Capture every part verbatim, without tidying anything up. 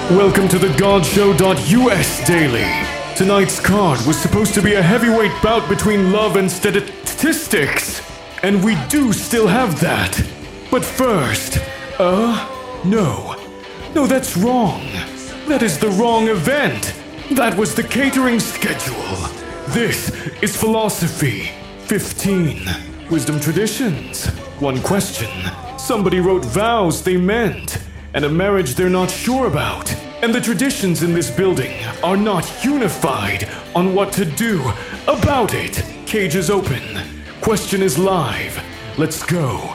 Welcome to the God Show dot U S Daily. Tonight's card was supposed to be a heavyweight bout between love and statistics. And we do still have that. But first, uh, no. No, that's wrong. That is the wrong event. That was the catering schedule. This is Philosophy fifteen. Wisdom Traditions. One question. Somebody wrote vows they meant, and a marriage they're not sure about. And the traditions in this building are not unified on what to do about it. Cage is open. Question is live. Let's go.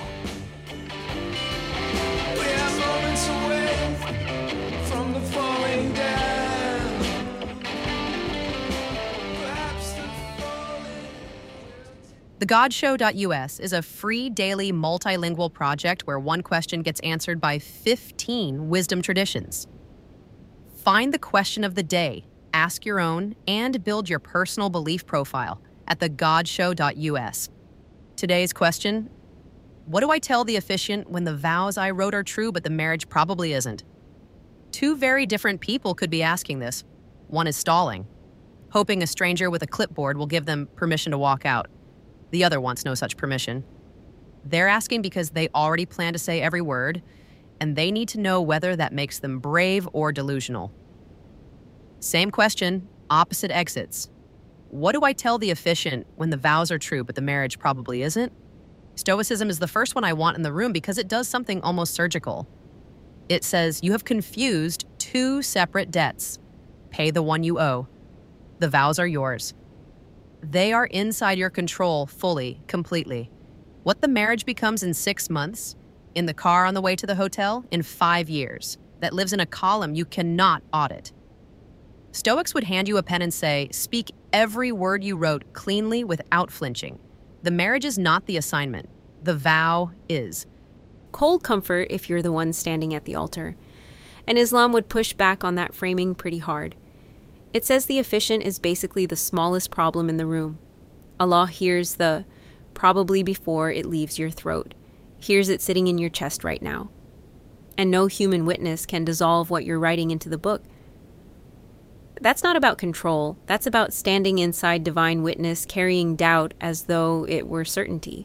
The God Show dot U S is a free daily multilingual project where one question gets answered by fifteen wisdom traditions. Find the question of the day, ask your own, and build your personal belief profile at the God Show dot U S. Today's question: what do I tell the officiant when the vows I wrote are true but the marriage probably isn't? Two very different people could be asking this. One is stalling, hoping a stranger with a clipboard will give them permission to walk out. The other wants no such permission. They're asking because they already plan to say every word, and they need to know whether that makes them brave or delusional. Same question, opposite exits. What do I tell the officiant when the vows are true but the marriage probably isn't? Stoicism is the first one I want in the room because it does something almost surgical. It says you have confused two separate debts. Pay the one you owe. The vows are yours. They are inside your control fully, completely. What the marriage becomes in six months, in the car on the way to the hotel, in five years, that lives in a column you cannot audit. Stoics would hand you a pen and say, speak every word you wrote cleanly without flinching. The marriage is not the assignment. The vow is. Cold comfort if you're the one standing at the altar. And Islam would push back on that framing pretty hard. It says the officiant is basically the smallest problem in the room. Allah hears the probably before it leaves your throat, hears it sitting in your chest right now. And no human witness can dissolve what you're writing into the book. That's not about control. That's about standing inside divine witness, carrying doubt as though it were certainty.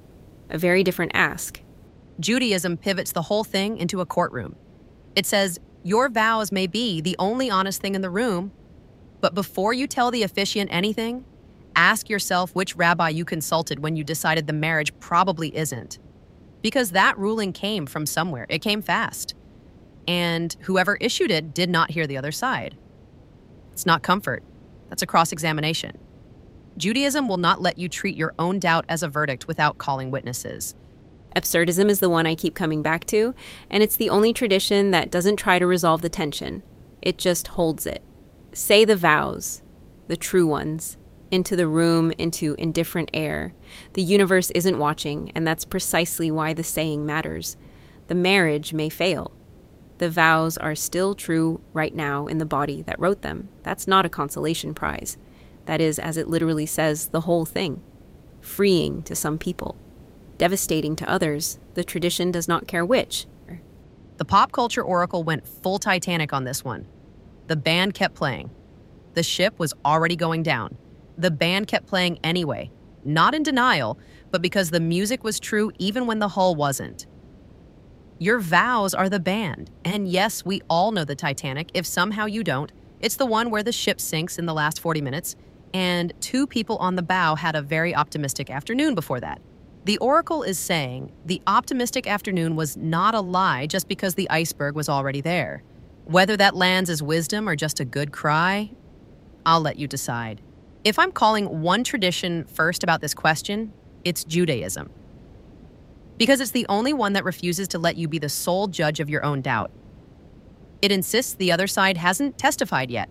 A very different ask. Judaism pivots the whole thing into a courtroom. It says, your vows may be the only honest thing in the room, but before you tell the officiant anything, ask yourself which rabbi you consulted when you decided the marriage probably isn't. Because that ruling came from somewhere. It came fast. And whoever issued it did not hear the other side. It's not comfort. That's a cross-examination. Judaism will not let you treat your own doubt as a verdict without calling witnesses. Absurdism is the one I keep coming back to, and it's the only tradition that doesn't try to resolve the tension. It just holds it. Say the vows, the true ones, into the room, into indifferent air. The universe isn't watching, and that's precisely why the saying matters. The marriage may fail. The vows are still true right now in the body that wrote them. That's not a consolation prize. That is, as it literally says, the whole thing. Freeing to some people. Devastating to others. The tradition does not care which. The pop culture oracle went full Titanic on this one. The band kept playing. The ship was already going down. The band kept playing anyway, not in denial, but because the music was true even when the hull wasn't. Your vows are the band, and yes, we all know the Titanic. If somehow you don't, it's the one where the ship sinks in the last forty minutes, and two people on the bow had a very optimistic afternoon before that. The oracle is saying the optimistic afternoon was not a lie just because the iceberg was already there. Whether that lands as wisdom or just a good cry, I'll let you decide. If I'm calling one tradition first about this question, it's Judaism. Because it's the only one that refuses to let you be the sole judge of your own doubt. It insists the other side hasn't testified yet.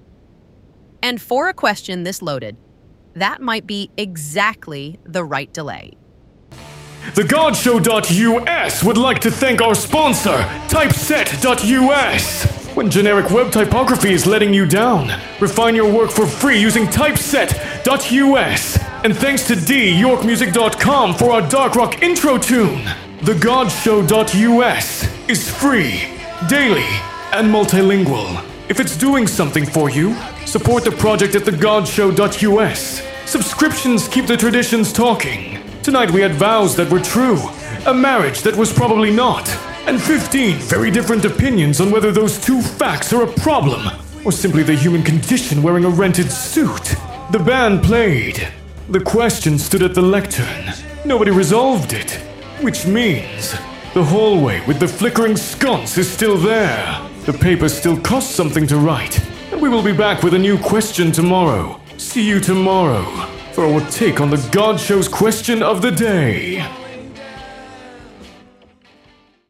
And for a question this loaded, that might be exactly the right delay. The God Show dot U S would like to thank our sponsor, Typeset dot U S. When generic web typography is letting you down, refine your work for free using Typeset dot U S. And thanks to d york music dot com for our dark rock intro tune. The God Show dot U S is free, daily, and multilingual. If it's doing something for you, support the project at the god show dot U S. Subscriptions keep the traditions talking. Tonight we had vows that were true, a marriage that was probably not, and fifteen very different opinions on whether those two facts are a problem or simply the human condition wearing a rented suit. The band played. The question stood at the lectern. Nobody resolved it, which means the hallway with the flickering sconce is still there. The paper still costs something to write, and we will be back with a new question tomorrow. See you tomorrow for our take on the God Show's question of the day.